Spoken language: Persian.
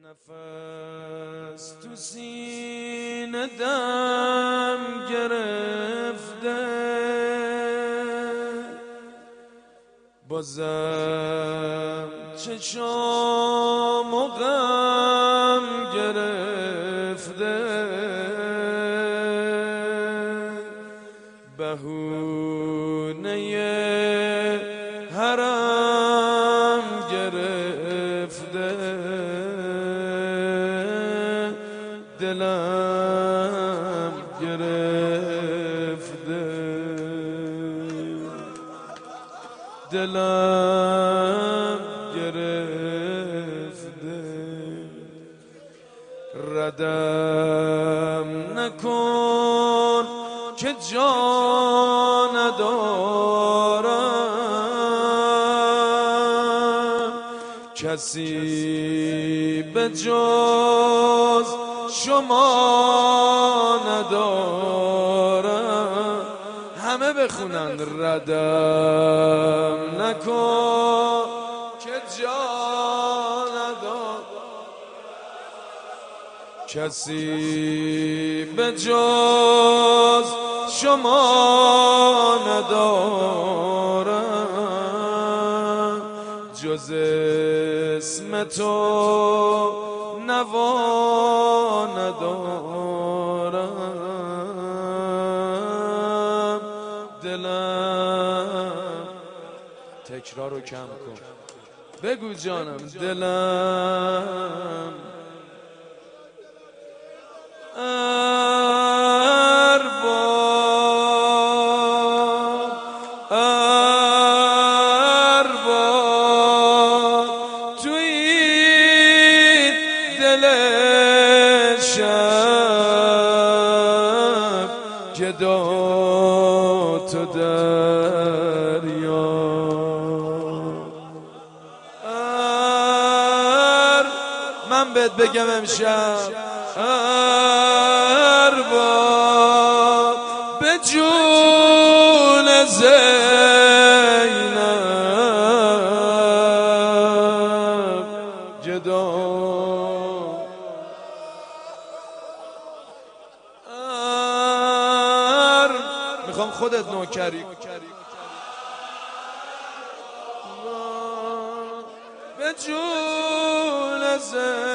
نفس تو سینه دم گرفته، بازم چشام و غم گرفته، بهونه حرم گرفته، دلم گرفته، دلم گرفته. ردم نکن که جا ندارم، کسی به جز شما ندارم. همه بخونن ردم نکن که جا ندارم، کسی به جز شما ندارم، جز اسم تو نوا ندارم. دلم تکرار رو کم کن، بگو جانم. دلم گدا تو دریا، من بهت بگم امشب ارباب به جون زینب گدا، میخوام خودت نوکری به جون زینب.